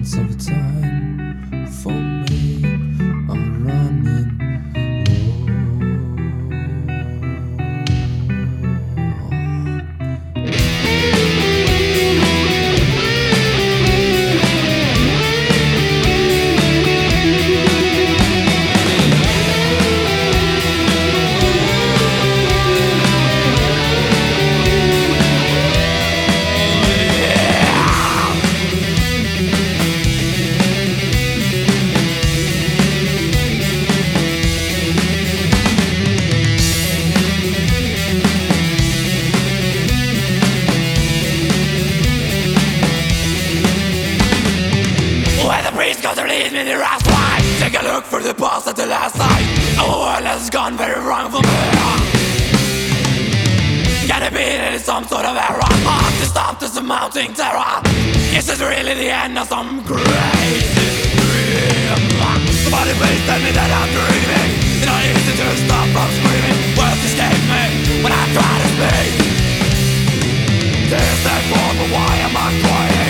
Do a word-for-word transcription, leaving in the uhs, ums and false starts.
Once of a time for me I'm running Got to lead me the last fight. Take a look for the past at the last night. Our world has gone very wrong for me. Can it be that it's some sort of error? Hard to stop this mounting terror. Is this really the end of some crazy dream? Somebody please tell me that I'm dreaming. It's not easy to stop from screaming. Words escape me when I try to speak. Tears that fall, but why am I crying?